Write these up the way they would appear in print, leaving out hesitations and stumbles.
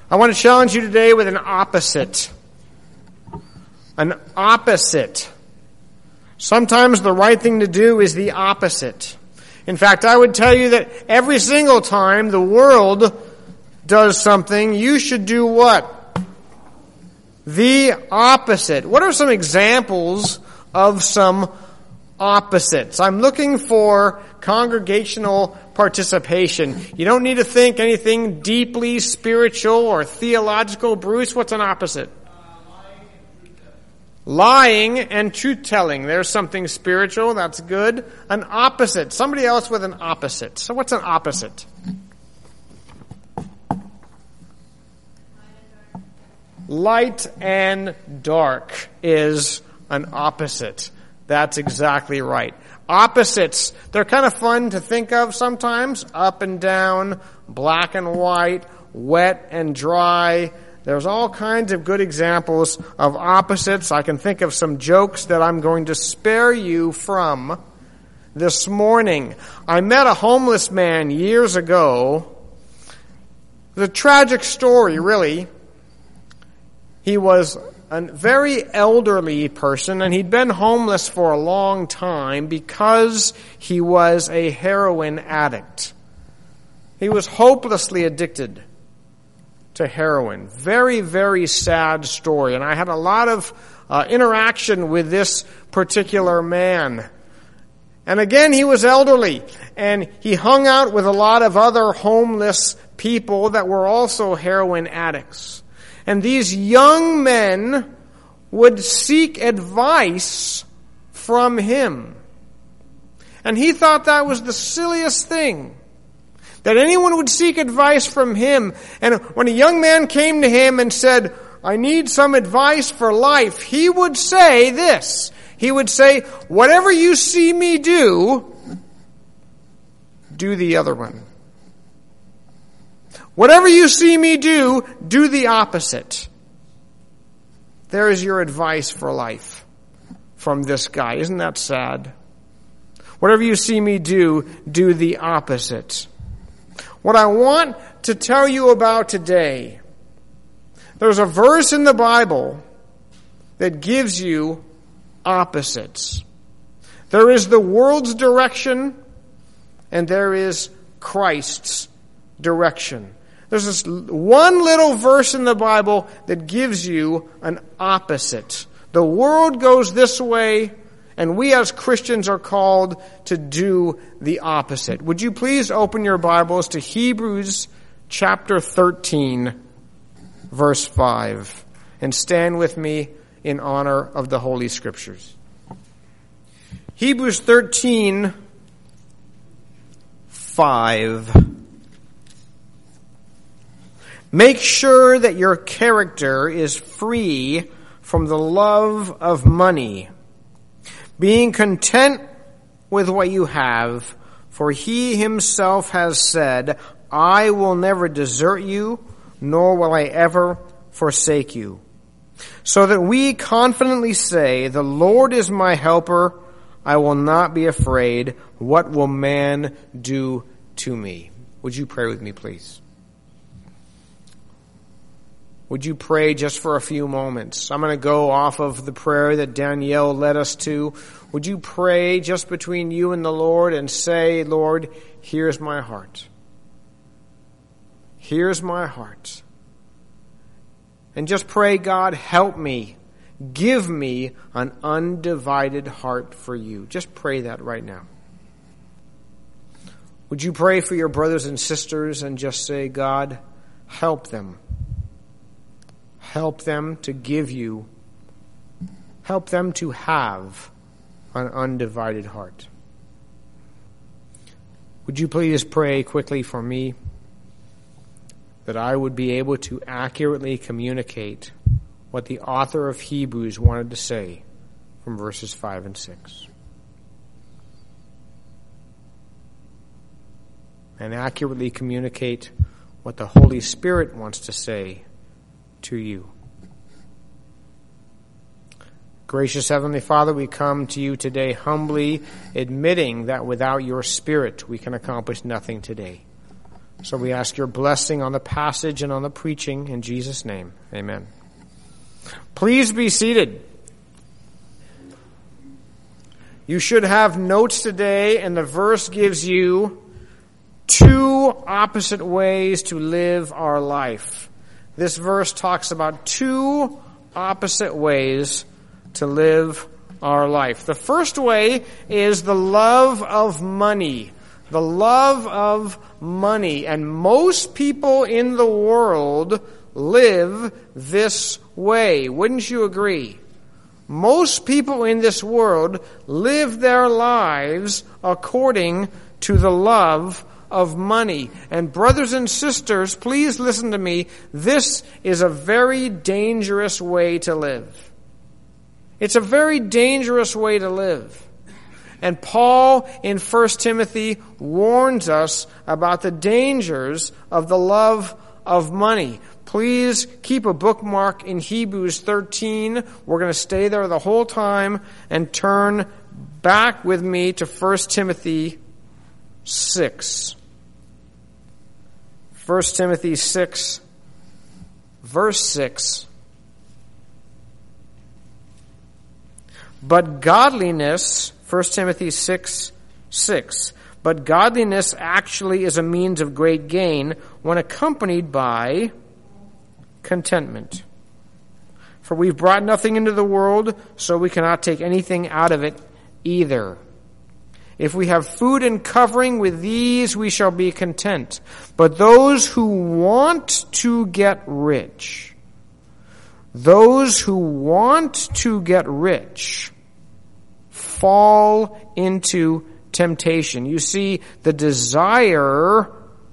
I want to challenge you today with an opposite. An opposite. Sometimes the right thing to do is the opposite. In fact, I would tell you that every single time the world does something, you should do what? The opposite. What are some examples of some opposites? I'm looking for congregational participation. You don't need to think anything deeply spiritual or theological. Bruce, what's an opposite? Lying and truth-telling. There's something spiritual. That's good. An opposite. Somebody else with an opposite. So what's an opposite? Light and dark is an opposite. That's exactly right. Opposites, they're kind of fun to think of sometimes. Up and down, black and white, wet and dry. There's all kinds of good examples of opposites. I can think of some jokes that I'm going to spare you from this morning. I met a homeless man years ago. It was a tragic story, really. He was a very elderly person, and he'd been homeless for a long time because he was a heroin addict. He was hopelessly addicted to heroin. Very, very sad story. And I had a lot of interaction with this particular man. And again, he was elderly, and he hung out with a lot of other homeless people that were also heroin addicts. And these young men would seek advice from him. And he thought that was the silliest thing, that anyone would seek advice from him. And when a young man came to him and said, I need some advice for life, he would say this. He would say, whatever you see me do, do the other one. Whatever you see me do, do the opposite. There is your advice for life from this guy. Isn't that sad? Whatever you see me do, do the opposite. What I want to tell you about today, there's a verse in the Bible that gives you opposites. There is the world's direction, and there is Christ's direction. There's this one little verse in the Bible that gives you an opposite. The world goes this way, and we as Christians are called to do the opposite. Would you please open your Bibles to Hebrews chapter 13, verse 5, and stand with me in honor of the Holy Scriptures. Hebrews 13, 5. Make sure that your character is free from the love of money, being content with what you have, for he himself has said, I will never desert you, nor will I ever forsake you. So that we confidently say, the Lord is my helper, I will not be afraid. What will man do to me? Would you pray with me, please? Would you pray just for a few moments? I'm going to go off of the prayer that Danielle led us to. Would you pray just between you and the Lord and say, Lord, here's my heart. Here's my heart. And just pray, God, help me. Give me an undivided heart for you. Just pray that right now. Would you pray for your brothers and sisters and just say, God, help them. Help them to give you. Help them to have an undivided heart. Would you please pray quickly for me that I would be able to accurately communicate what the author of Hebrews wanted to say from verses 5 and 6. And accurately communicate what the Holy Spirit wants to say to you. Gracious Heavenly Father, we come to you today humbly admitting that without your Spirit we can accomplish nothing today. So we ask your blessing on the passage and on the preaching in Jesus' name. Amen. Please be seated. You should have notes today, and the verse gives you two opposite ways to live our life. This verse talks about two opposite ways to live our life. The first way is the love of money. The love of money. And most people in the world live this way. Wouldn't you agree? Most people in this world live their lives according to the love of money. And brothers and sisters, please listen to me. This is a very dangerous way to live. It's a very dangerous way to live. And Paul in 1 Timothy warns us about the dangers of the love of money. Please keep a bookmark in Hebrews 13. We're going to stay there the whole time and turn back with me to 1 Timothy 6. 1 Timothy 6, verse 6. But godliness, 1 Timothy 6, 6. But godliness actually is a means of great gain when accompanied by contentment. For we've brought nothing into the world, so we cannot take anything out of it either. If we have food and covering, with these we shall be content. But those who want to get rich, fall into temptation. You see, the desire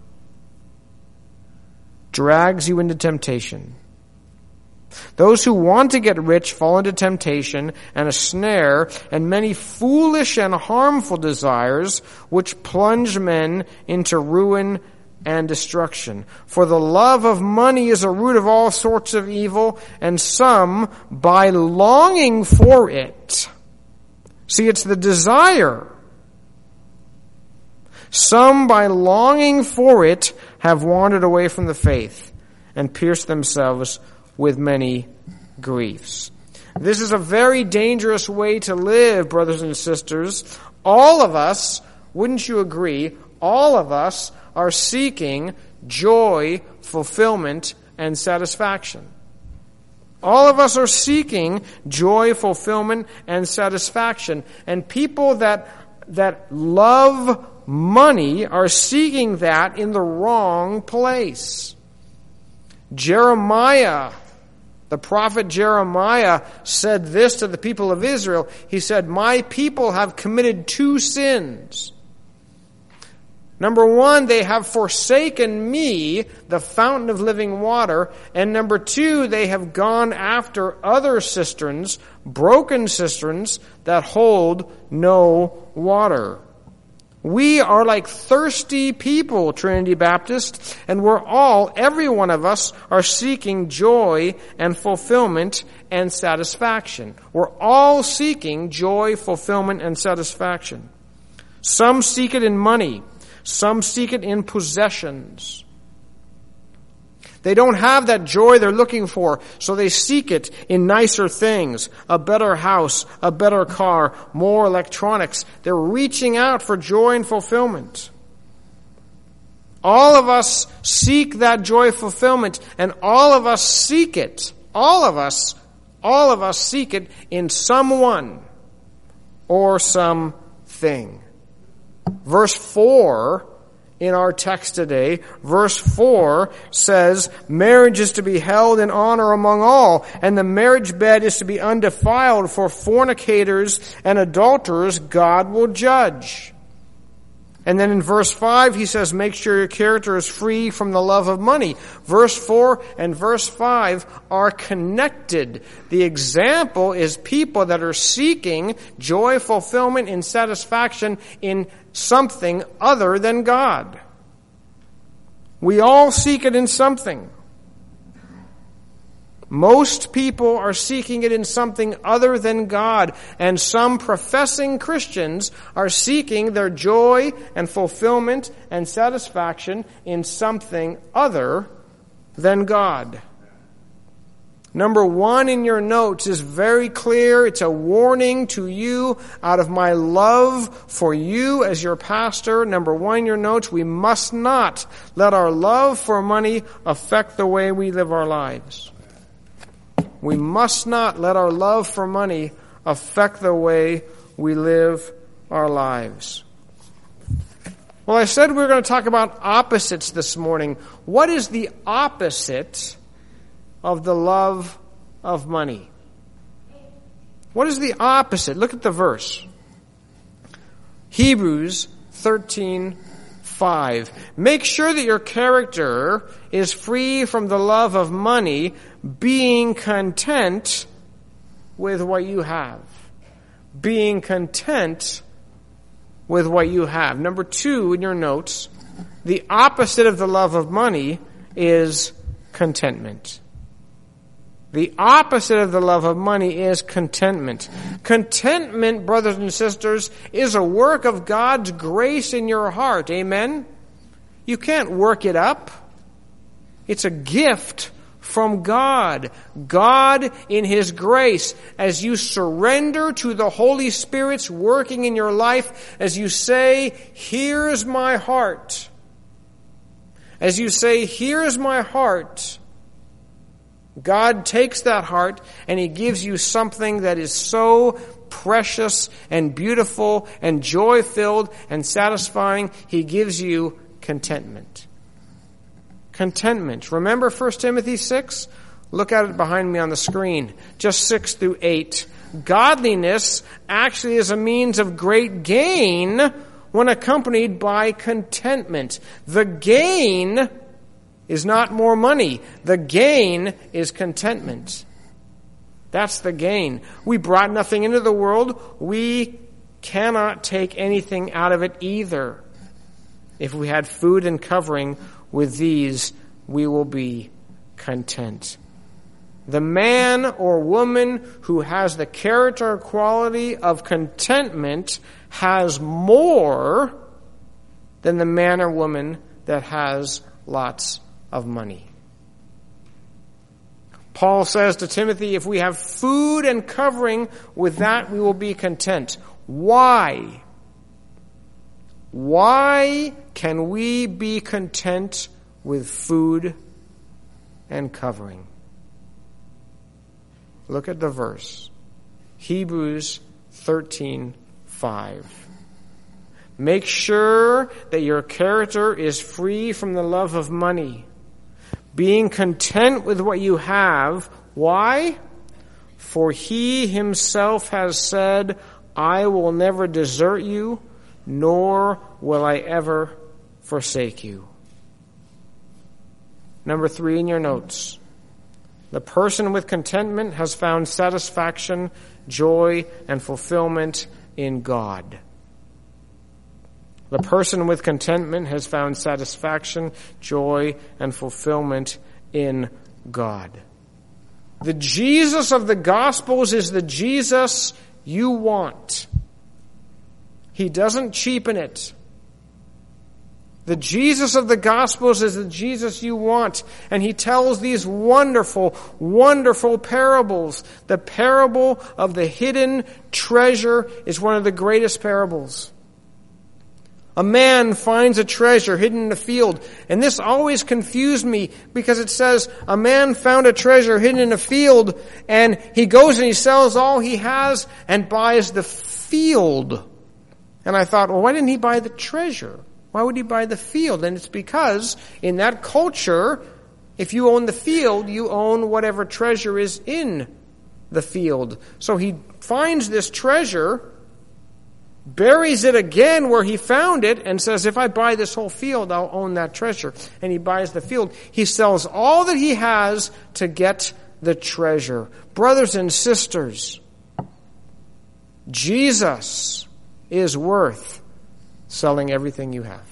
drags you into temptation. Those who want to get rich fall into temptation and a snare and many foolish and harmful desires which plunge men into ruin and destruction. For the love of money is a root of all sorts of evil, and some, by longing for it, see, it's the desire. Some, by longing for it, have wandered away from the faith and pierced themselves with many griefs. This is a very dangerous way to live, brothers and sisters. All of us, wouldn't you agree, all of us are seeking joy, fulfillment, and satisfaction. All of us are seeking joy, fulfillment, and satisfaction. And people that love money are seeking that in the wrong place. Jeremiah, the prophet Jeremiah, said this to the people of Israel. He said, "My people have committed two sins. Number one, they have forsaken me, the fountain of living water. And number two, they have gone after other cisterns, broken cisterns that hold no water." We are like thirsty people, Trinity Baptist, and every one of us are seeking joy and fulfillment and satisfaction. We're all seeking joy, fulfillment, and satisfaction. Some seek it in money. Some seek it in possessions. They don't have that joy they're looking for, so they seek it in nicer things, a better house, a better car, more electronics. They're reaching out for joy and fulfillment. All of us seek that joy fulfillment, and all of us seek it. All of us seek it in someone or something. Verse 4 in our text today, verse 4 says, marriage is to be held in honor among all, and the marriage bed is to be undefiled, for fornicators and adulterers God will judge. And then in verse 5 he says, make sure your character is free from the love of money. Verse 4 and verse 5 are connected. The example is people that are seeking joy, fulfillment, and satisfaction in something other than God. We all seek it in something. Most people are seeking it in something other than God, and some professing Christians are seeking their joy and fulfillment and satisfaction in something other than God. Number 1 in your notes is very clear. It's a warning to you out of my love for you as your pastor. Number 1 in your notes, we must not let our love for money affect the way we live our lives. We must not let our love for money affect the way we live our lives. Well, I said we were going to talk about opposites this morning. What is the opposite of the love of money? What is the opposite? Look at the verse. Hebrews 13:5. Make sure that your character is free from the love of money, being content with what you have. Being content with what you have. Number 2 in your notes, the opposite of the love of money is contentment. The opposite of the love of money is contentment. Contentment, brothers and sisters, is a work of God's grace in your heart. Amen? You can't work it up. It's a gift from God. God in His grace. As you surrender to the Holy Spirit's working in your life, as you say, "Here's my heart." As you say, "Here's my heart," God takes that heart and He gives you something that is so precious and beautiful and joy-filled and satisfying. He gives you contentment. Contentment. Remember 1 Timothy 6? Look at it behind me on the screen. Just 6 through 8. Godliness actually is a means of great gain when accompanied by contentment. The gain is not more money. The gain is contentment. That's the gain. We brought nothing into the world. We cannot take anything out of it either. If we had food and covering, with these we will be content. The man or woman who has the character quality of contentment has more than the man or woman that has lots of money. Paul says to Timothy, if we have food and covering, with that we will be content. Why? Why can we be content with food and covering? Look at the verse. Hebrews 13:5. Make sure that your character is free from the love of money, being content with what you have. Why? For He Himself has said, I will never desert you, nor will I ever forsake you. Number 3 in your notes. The person with contentment has found satisfaction, joy, and fulfillment in God. The person with contentment has found satisfaction, joy, and fulfillment in God. The Jesus of the Gospels is the Jesus you want. He doesn't cheapen it. The Jesus of the Gospels is the Jesus you want. And He tells these wonderful, wonderful parables. The parable of the hidden treasure is one of the greatest parables. A man finds a treasure hidden in a field. And this always confused me because it says a man found a treasure hidden in a field and he goes and he sells all he has and buys the field. And I thought, well, why didn't he buy the treasure? Why would he buy the field? And it's because in that culture, if you own the field, you own whatever treasure is in the field. So he finds this treasure, buries it again where he found it, and says, if I buy this whole field, I'll own that treasure. And he buys the field. He sells all that he has to get the treasure. Brothers and sisters, Jesus is worth selling everything you have.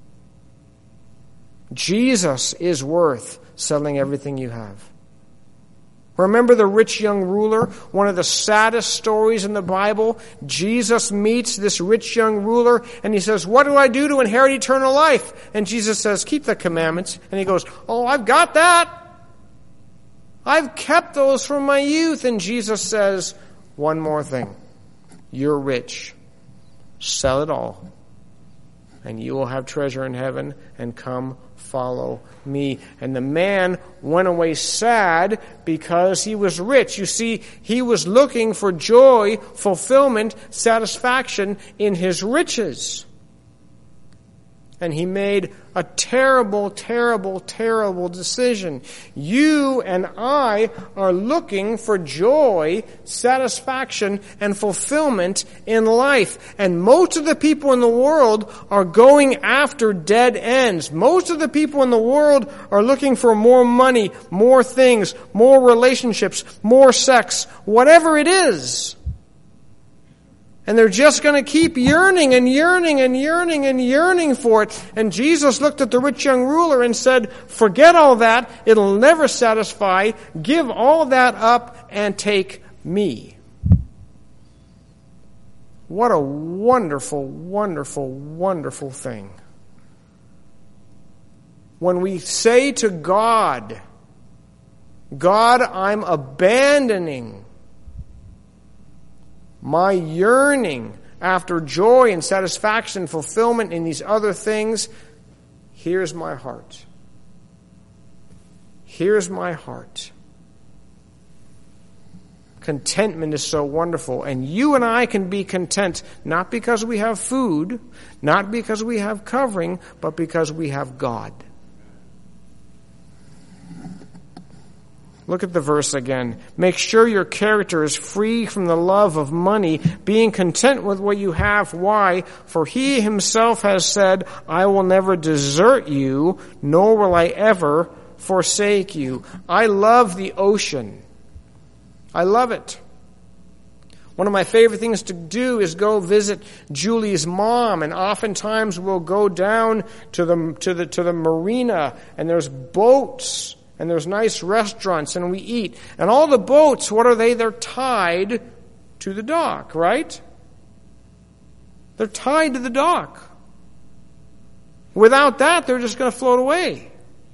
Jesus is worth selling everything you have. Remember the rich young ruler? One of the saddest stories in the Bible. Jesus meets this rich young ruler and he says, what do I do to inherit eternal life? And Jesus says, keep the commandments. And he goes, oh, I've got that. I've kept those from my youth. And Jesus says, one more thing. You're rich. Sell it all. And you will have treasure in heaven, and come follow me. And the man went away sad because he was rich. You see, he was looking for joy, fulfillment, satisfaction in his riches. And he made a terrible, terrible, terrible decision. You and I are looking for joy, satisfaction, and fulfillment in life. And most of the people in the world are going after dead ends. Most of the people in the world are looking for more money, more things, more relationships, more sex, whatever it is. And they're just going to keep yearning and yearning and yearning and yearning for it. And Jesus looked at the rich young ruler and said, forget all that. It'll never satisfy. Give all that up and take me. What a wonderful, wonderful, wonderful thing. When we say to God, God, I'm abandoning my yearning after joy and satisfaction, fulfillment in these other things, here's my heart. Here's my heart. Contentment is so wonderful. And you and I can be content, not because we have food, not because we have covering, but because we have God. Look at the verse again. Make sure your character is free from the love of money, being content with what you have. Why? For he himself has said, I will never desert you, nor will I ever forsake you. I love the ocean. I love it. One of my favorite things to do is go visit Julie's mom, and oftentimes we'll go down to the marina, and there's boats. And there's nice restaurants, and we eat. And all the boats, what are they? They're tied to the dock, right? They're tied to the dock. Without that, they're just going to float away.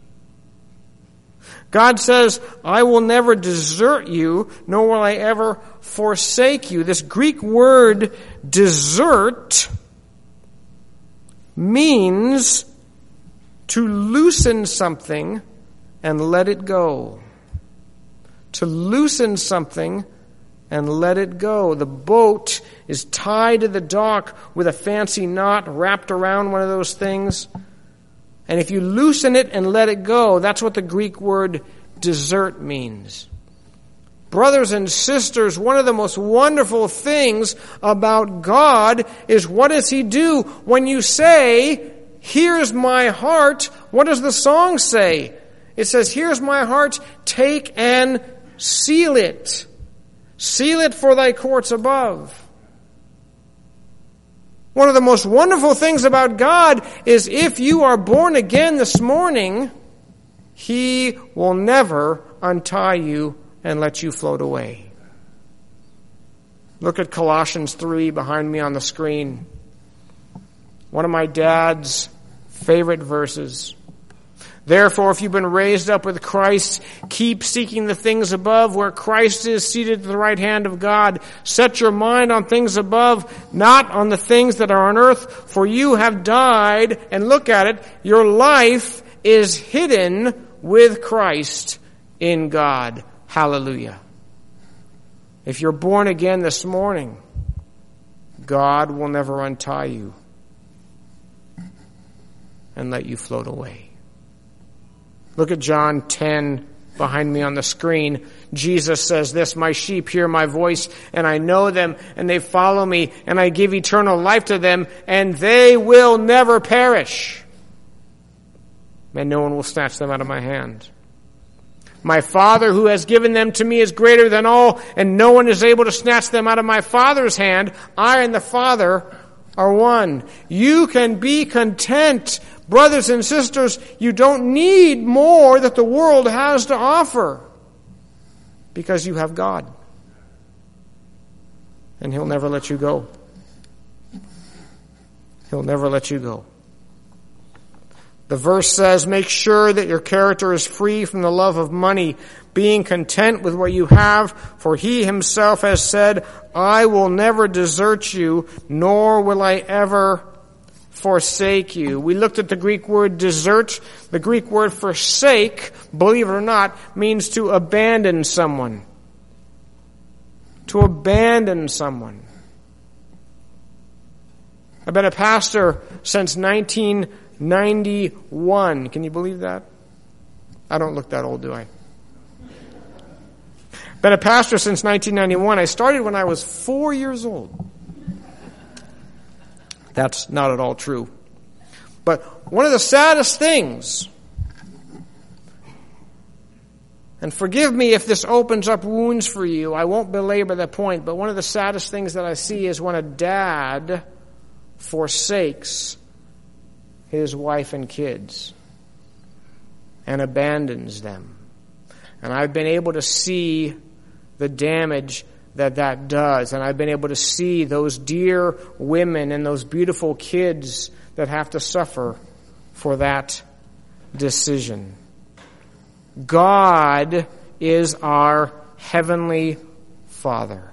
God says, I will never desert you, nor will I ever forsake you. This Greek word, desert, means to loosen something and let it go. To loosen something and let it go. The boat is tied to the dock with a fancy knot wrapped around one of those things. And if you loosen it and let it go, that's what the Greek word desert means. Brothers and sisters, one of the most wonderful things about God is, what does He do? When you say, here's my heart, what does the song say? It says, here's my heart, take and seal it. Seal it for thy courts above. One of the most wonderful things about God is, if you are born again this morning, He will never untie you and let you float away. Look at Colossians 3 behind me on the screen. One of my dad's favorite verses. Therefore, if you've been raised up with Christ, keep seeking the things above, where Christ is seated at the right hand of God. Set your mind on things above, not on the things that are on earth, for you have died, and look at it, your life is hidden with Christ in God. Hallelujah. If you're born again this morning, God will never untie you and let you float away. Look at John 10 behind me on the screen. Jesus says this, my sheep hear my voice, and I know them, and they follow me, and I give eternal life to them, and they will never perish. And no one will snatch them out of my hand. My Father who has given them to me is greater than all, and no one is able to snatch them out of my Father's hand. I and the Father are one. You can be content. Brothers and sisters, you don't need more that the world has to offer. Because you have God. And He'll never let you go. He'll never let you go. The verse says, make sure that your character is free from the love of money, being content with what you have, for He Himself has said, I will never desert you, nor will I ever forsake you. We looked at the Greek word desert. The Greek word forsake, believe it or not, means to abandon someone. To abandon someone. I've been a pastor since 1991. Can you believe that? I don't look that old, do I? Been a pastor since 1991. I started when I was 4 years old. That's not at all true. But one of the saddest things, and forgive me if this opens up wounds for you, I won't belabor the point, but one of the saddest things that I see is when a dad forsakes his wife and kids and abandons them. And I've been able to see the damage that does. And I've been able to see those dear women and those beautiful kids that have to suffer for that decision. God is our Heavenly Father.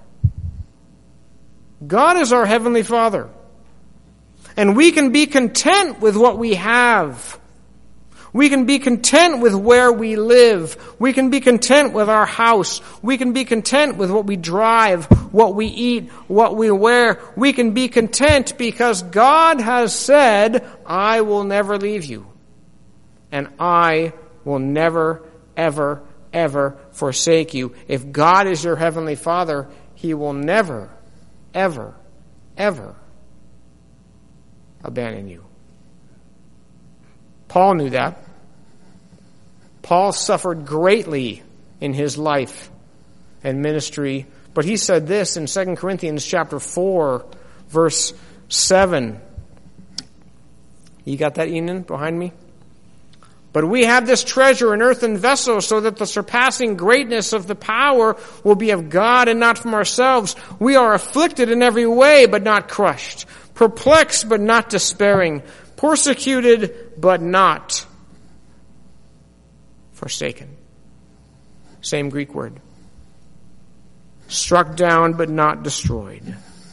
God is our Heavenly Father. And we can be content with what we have. We can be content with where we live. We can be content with our house. We can be content with what we drive, what we eat, what we wear. We can be content because God has said, I will never leave you. And I will never, ever, ever forsake you. If God is your Heavenly Father, He will never, ever, ever abandon you. Paul knew that. Paul suffered greatly in his life and ministry, but he said this in 2 Corinthians chapter 4, verse 7. You got that, Enan, behind me? But we have this treasure in earthen vessels, so that the surpassing greatness of the power will be of God and not from ourselves. We are afflicted in every way, but not crushed. Perplexed, but not despairing. Persecuted, but not forsaken. Same Greek word. Struck down, but not destroyed.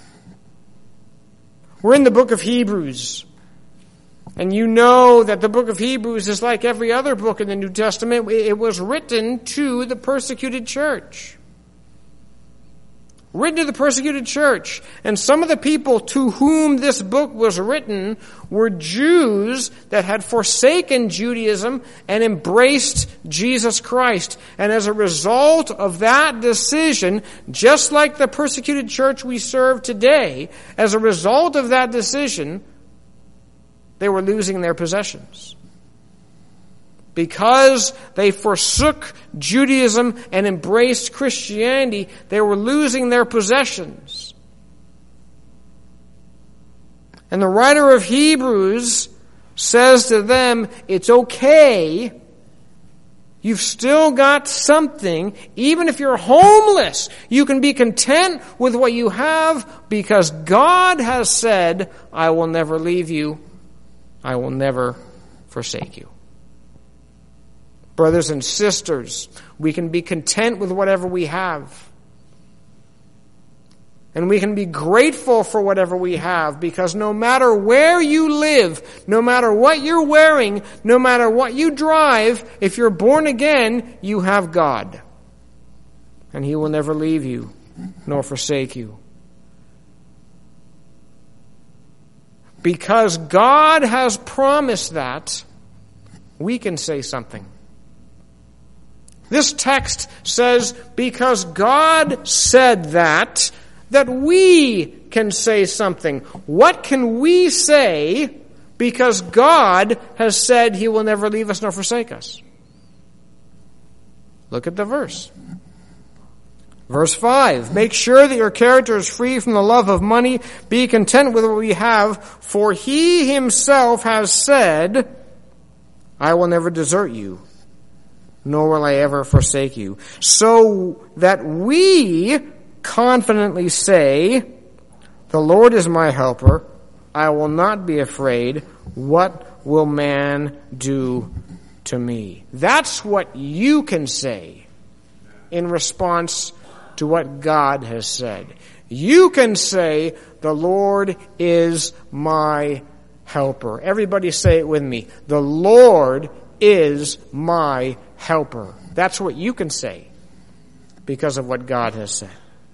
We're in the book of Hebrews. And you know that the book of Hebrews is like every other book in the New Testament. It was written to the persecuted church. Written to the persecuted church. And some of the people to whom this book was written were Jews that had forsaken Judaism and embraced Jesus Christ. And as a result of that decision, just like the persecuted church we serve today, as a result of that decision, they were losing their possessions. Because they forsook Judaism and embraced Christianity, they were losing their possessions. And the writer of Hebrews says to them, it's okay. You've still got something. Even if you're homeless, you can be content with what you have because God has said, I will never leave you. I will never forsake you. Brothers and sisters, we can be content with whatever we have. And we can be grateful for whatever we have because no matter where you live, no matter what you're wearing, no matter what you drive, if you're born again, you have God. And He will never leave you nor forsake you. Because God has promised that, we can say something. This text says, because God said that we can say something. What can we say because God has said He will never leave us nor forsake us? Look at the verse. Verse 5, make sure that your character is free from the love of money. Be content with what we have, for He Himself has said, I will never desert you, nor will I ever forsake you. So that we confidently say, the Lord is my helper. I will not be afraid. What will man do to me? That's what you can say in response to what God has said. You can say, the Lord is my helper. Everybody say it with me. The Lord is my helper. That's what you can say because of what God has said.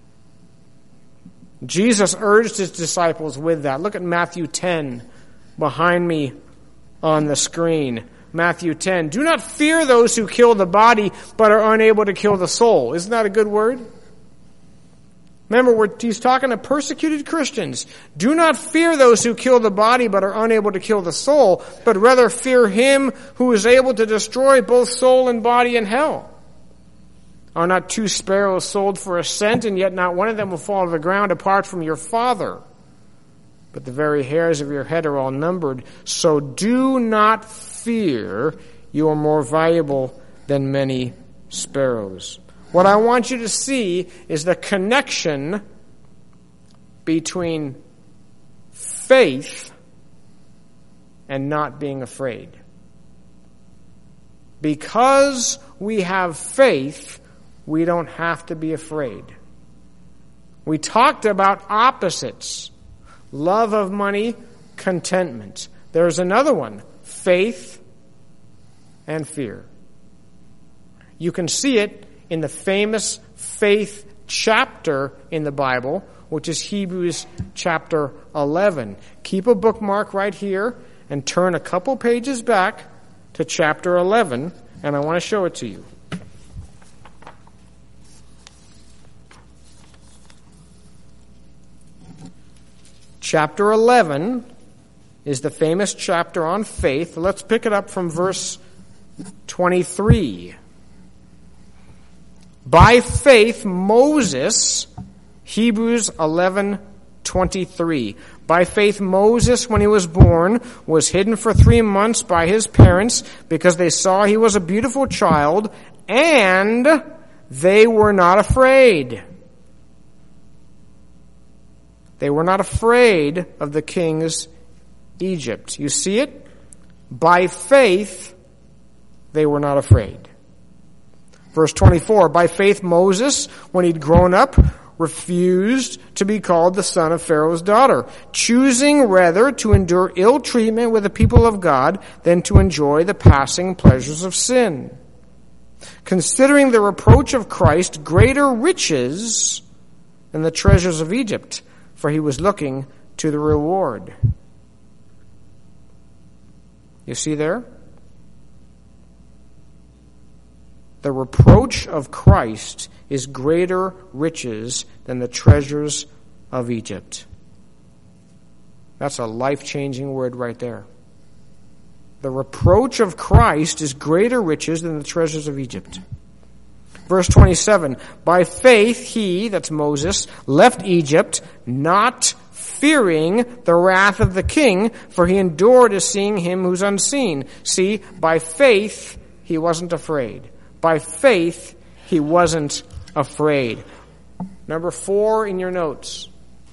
Jesus urged his disciples with that. Look at Matthew 10 behind me on the screen. Matthew 10. Do not fear those who kill the body but are unable to kill the soul. Isn't that a good word? Remember, he's talking to persecuted Christians. Do not fear those who kill the body but are unable to kill the soul, but rather fear him who is able to destroy both soul and body in hell. Are not 2 sparrows sold for a cent, and yet not one of them will fall to the ground apart from your Father? But the very hairs of your head are all numbered. So do not fear. You are more valuable than many sparrows. What I want you to see is the connection between faith and not being afraid. Because we have faith, we don't have to be afraid. We talked about opposites. Love of money, contentment. There's another one, faith and fear. You can see it in the famous faith chapter in the Bible, which is Hebrews chapter 11. Keep a bookmark right here and turn a couple pages back to chapter 11, and I want to show it to you. Chapter 11 is the famous chapter on faith. Let's pick it up from verse 23. By faith, Moses, Hebrews 11:23. By faith, Moses, when he was born, was hidden for 3 months by his parents because they saw he was a beautiful child, and they were not afraid. They were not afraid of the king's Egypt. You see it? By faith, they were not afraid. Verse 24, by faith Moses, when he'd grown up, refused to be called the son of Pharaoh's daughter, choosing rather to endure ill treatment with the people of God than to enjoy the passing pleasures of sin. Considering the reproach of Christ greater riches than the treasures of Egypt, for he was looking to the reward. You see there? The reproach of Christ is greater riches than the treasures of Egypt. That's a life-changing word right there. The reproach of Christ is greater riches than the treasures of Egypt. Verse 27, by faith he, that's Moses, left Egypt, not fearing the wrath of the king, for he endured as seeing him who's unseen. See, by faith he wasn't afraid. By faith, he wasn't afraid. Number 4 in your notes.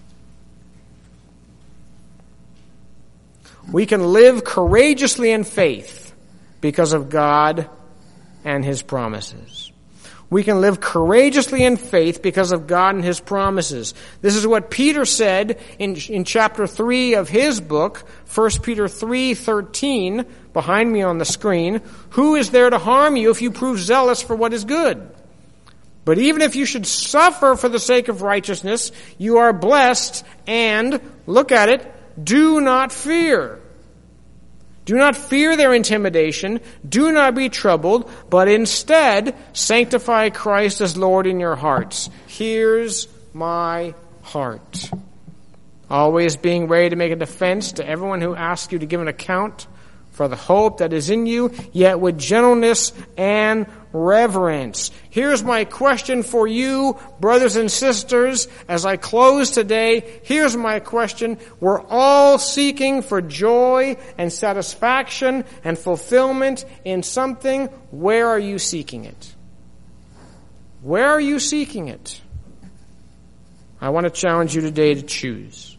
We can live courageously in faith because of God and his promises. We can live courageously in faith because of God and his promises. This is what Peter said in chapter 3 of his book, 1 Peter 3:13, behind me on the screen. Who is there to harm you if you prove zealous for what is good? But even if you should suffer for the sake of righteousness, you are blessed, and, look at it, do not fear. Do not fear their intimidation. Do not be troubled, but instead sanctify Christ as Lord in your hearts. Here's my heart. Always being ready to make a defense to everyone who asks you to give an account for the hope that is in you, yet with gentleness and reverence. Here's my question for you, brothers and sisters, as I close today. Here's my question. We're all seeking for joy and satisfaction and fulfillment in something. Where are you seeking it? Where are you seeking it? I want to challenge you today to choose.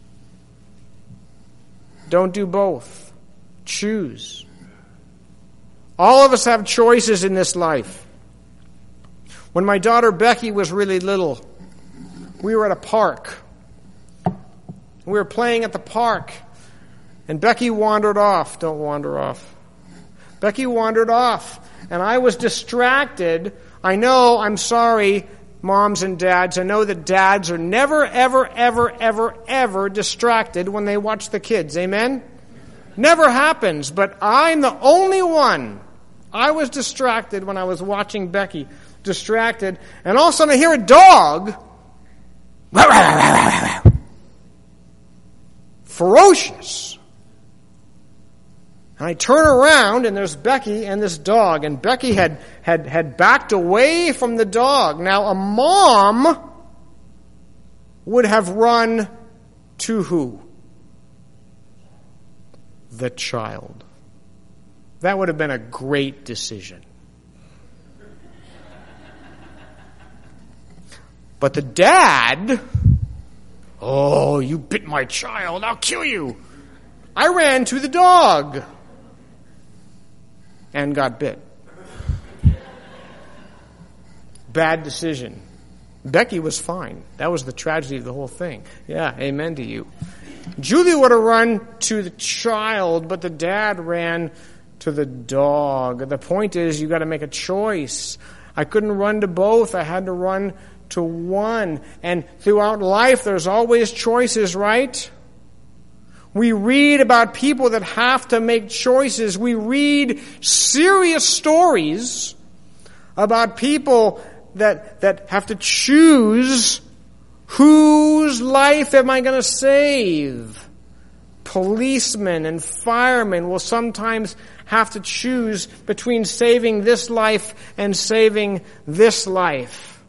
Don't do both. Choose. All of us have choices in this life. When my daughter Becky was really little, we were at a park. We were playing at the park, and Becky wandered off. Don't wander off. Becky wandered off, and I was distracted. I know, I'm sorry, moms and dads. I know that dads are never, ever, ever, ever, ever distracted when they watch the kids. Amen? Never happens, but I'm the only one. I was distracted when I was watching Becky. Distracted. And all of a sudden I hear a dog. Ferocious. And I turn around and there's Becky and this dog. And Becky had backed away from the dog. Now a mom would have run to who? The child. That would have been a great decision. But the dad, oh, you bit my child, I'll kill you. I ran to the dog and got bit. Bad decision. Becky was fine. That was the tragedy of the whole thing. Yeah, amen to you. Julie would have run to the child, but the dad ran to the dog. The point is, you got to make a choice. I couldn't run to both. I had to run to one. And throughout life, there's always choices, right? We read about people that have to make choices. We read serious stories about people that have to choose whose life am I going to save? Policemen and firemen will sometimes have to choose between saving this life and saving this life.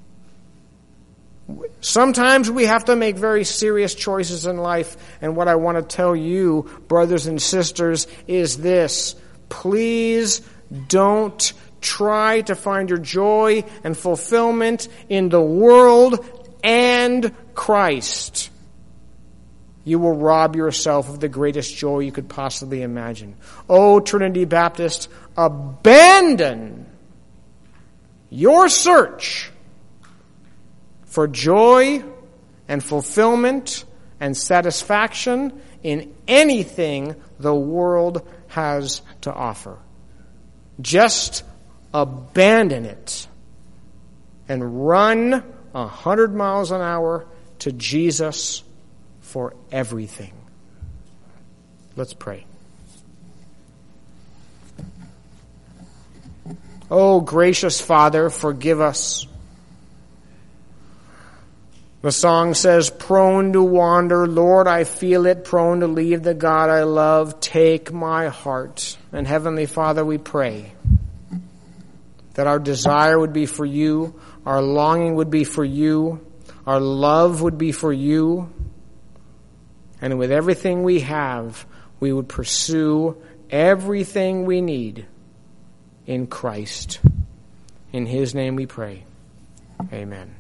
Sometimes we have to make very serious choices in life, and what I want to tell you, brothers and sisters, is this. Please don't try to find your joy and fulfillment in the world and Christ. You will rob yourself of the greatest joy you could possibly imagine. Oh, Trinity Baptist, abandon your search for joy and fulfillment and satisfaction in anything the world has to offer. Just abandon it and run 100 miles an hour to Jesus for everything. Let's pray. Oh, gracious Father, forgive us. The song says, prone to wander, Lord, I feel it, prone to leave the God I love. Take my heart. And Heavenly Father, we pray that our desire would be for you, our longing would be for you, our love would be for you, and with everything we have, we would pursue everything we need in Christ. In His name we pray. Amen.